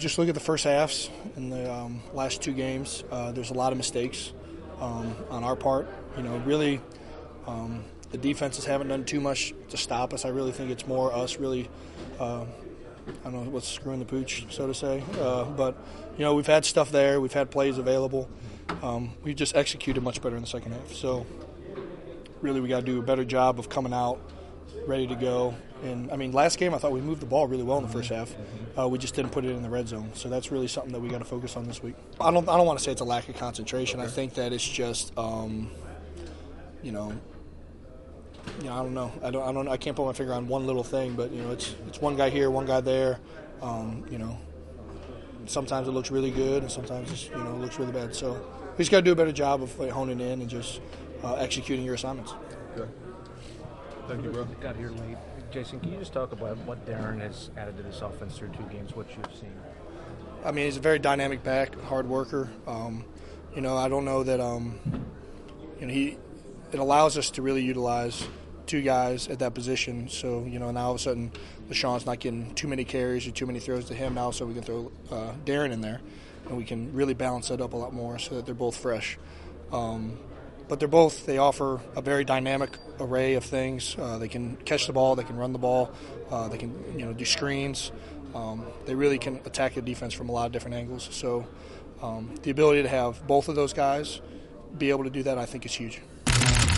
just look at the first halves in the last two games. There's a lot of mistakes on our part. Really, the defenses haven't done too much to stop us. I really think it's more us really, I don't know what's screwing the pooch, so to say. But we've had stuff there. We've had plays available. We just executed much better in the second half. So really we got to do a better job of coming out ready to go. And, last game I thought we moved the ball really well in the first half. We just didn't put it in the red zone. So that's really something that we got to focus on this week. I don't want to say it's a lack of concentration. I think that it's just, I don't know. I can't put my finger on one little thing, but, it's one guy here, one guy there. Sometimes it looks really good, and sometimes it looks really bad. So we just got to do a better job of honing in and just executing your assignments. Good. Thank you, bro. Got here late. Jason, can you just talk about what Darren has added to this offense through 2 games, what you've seen? He's a very dynamic back, hard worker. I don't know that it allows us to really utilize 2 guys at that position. So, now all of a sudden LaShawn's not getting too many carries or too many throws to him now, so we can throw Darren in there, and we can really balance that up a lot more so that they're both fresh. But they offer a very dynamic array of things. They can catch the ball, they can run the ball, they can do screens. They really can attack the defense from a lot of different angles. So the ability to have both of those guys be able to do that, I think, is huge.